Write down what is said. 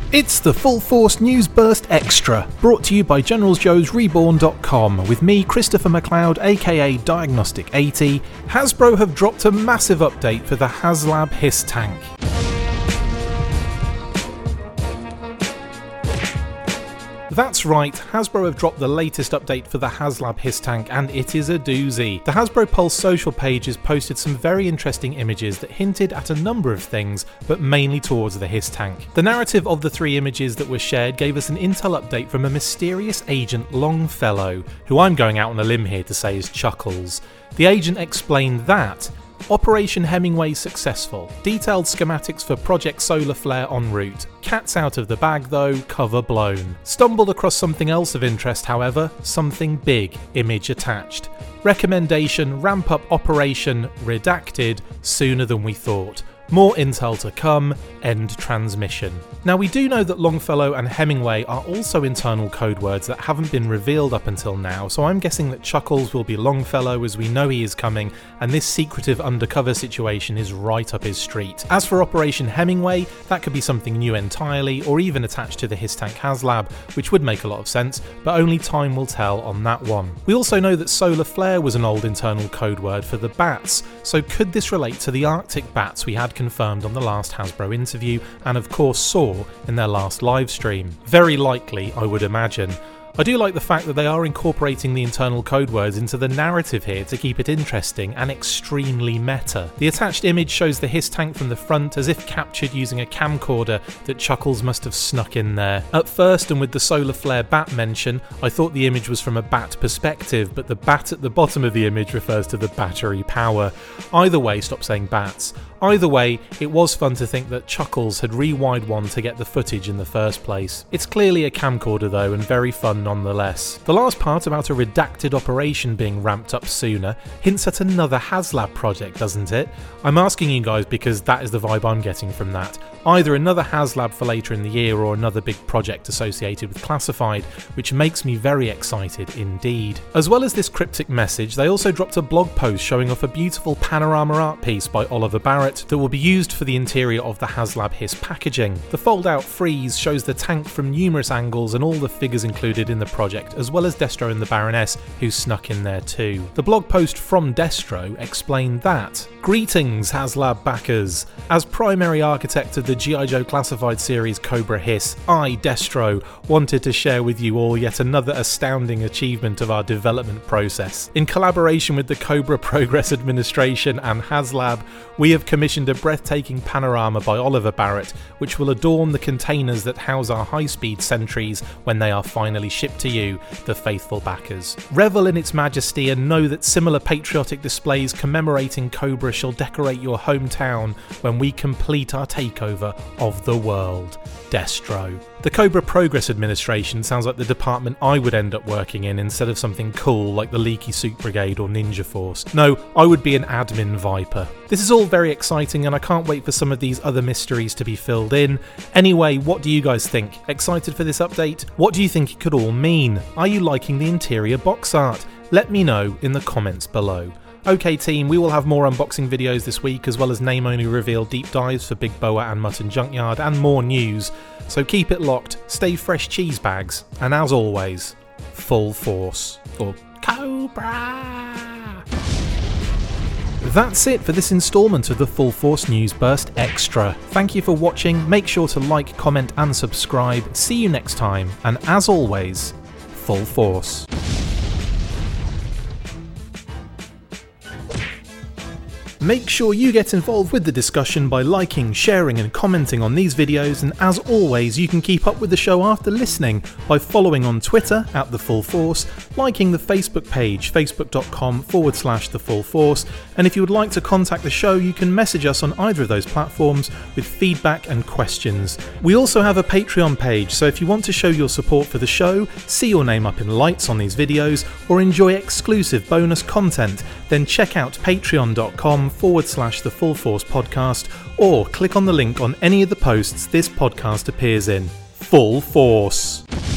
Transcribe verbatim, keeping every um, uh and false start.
It's the Full Force News Burst Extra, brought to you by Generals Joes Reborn dot com, with me, Christopher McLeod, aka Diagnostic eighty. Hasbro have dropped a massive update for the HasLab Hiss Tank. That's right, Hasbro have dropped the latest update for the HasLab Hiss Tank, and it is a doozy. The Hasbro Pulse social pages posted some very interesting images that hinted at a number of things, but mainly towards the Hiss Tank. The narrative of the three images that were shared gave us an intel update from a mysterious agent Longfellow, who I'm going out on a limb here to say is Chuckles. The agent explained that Operation Hemingway successful. Detailed schematics for Project Solar Flare en route. Cat's out of the bag though, cover blown. Stumbled across something else of interest however, something big, image attached. Recommendation, ramp up Operation Redacted sooner than we thought. More intel to come, end transmission. Now we do know that Longfellow and Hemingway are also internal code words that haven't been revealed up until now, so I'm guessing that Chuckles will be Longfellow as we know he is coming, and this secretive undercover situation is right up his street. As for Operation Hemingway, that could be something new entirely, or even attached to the Hiss Tank HasLab, which would make a lot of sense, but only time will tell on that one. We also know that Solar Flare was an old internal code word for the bats, so could this relate to the Arctic bats we had confirmed on the last Hasbro interview, and of course saw in their last live stream? Very likely, I would imagine. I do like the fact that they are incorporating the internal code words into the narrative here to keep it interesting and extremely meta. The attached image shows the Hiss Tank from the front as if captured using a camcorder that Chuckles must have snuck in there. At first, and with the Solar Flare bat mention, I thought the image was from a bat perspective, but the bat at the bottom of the image refers to the battery power. Either way, stop saying bats. Either way, it was fun to think that Chuckles had rewired one to get the footage in the first place. It's clearly a camcorder though, and very fun nonetheless. The last part about a redacted operation being ramped up sooner hints at another HasLab project, doesn't it? I'm asking you guys because that is the vibe I'm getting from that. Either another HasLab for later in the year or another big project associated with Classified, which makes me very excited indeed. As well as this cryptic message, they also dropped a blog post showing off a beautiful panorama art piece by Oliver Barrett that will be used for the interior of the HasLab Hiss packaging. The fold-out frieze shows the tank from numerous angles and all the figures included in the project, as well as Destro and the Baroness, who snuck in there too. The blog post from Destro explained that Greetings HasLab backers! As primary architect of the G I Joe Classified series Cobra Hiss, I, Destro, wanted to share with you all yet another astounding achievement of our development process. In collaboration with the Cobra Progress Administration and HasLab, we have commissioned a breathtaking panorama by Oliver Barrett, which will adorn the containers that house our high-speed sentries when they are finally shipped to you, the faithful backers. Revel in its majesty and know that similar patriotic displays commemorating Cobra shall decorate your hometown when we complete our takeover of the world. Destro. The Cobra Progress Administration sounds like the department I would end up working in instead of something cool like the Leaky Suit Brigade or Ninja Force. No, I would be an admin viper. This is all very exciting and I can't wait for some of these other mysteries to be filled in. Anyway, what do you guys think? Excited for this update? What do you think it could all mean? Are you liking the interior box art? Let me know in the comments below. Okay team, we will have more unboxing videos this week, as well as name-only reveal deep dives for Big Boa and Mutton Junkyard, and more news. So keep it locked, stay fresh cheese bags, and as always, full force. Or Cobra! That's it for this instalment of the Full Force News Burst Extra. Thank you for watching, make sure to like, comment and subscribe. See you next time, and as always, full force. Make sure you get involved with the discussion by liking, sharing and commenting on these videos, and as always you can keep up with the show after listening by following on Twitter at The Full Force, liking the Facebook page facebook.com forward slash The Full Force, and if you would like to contact the show you can message us on either of those platforms with feedback and questions. We also have a Patreon page, so if you want to show your support for the show, see your name up in lights on these videos, or enjoy exclusive bonus content, then check out patreon.com forward slash the Full Force podcast, or click on the link on any of the posts this podcast appears in. Full Force.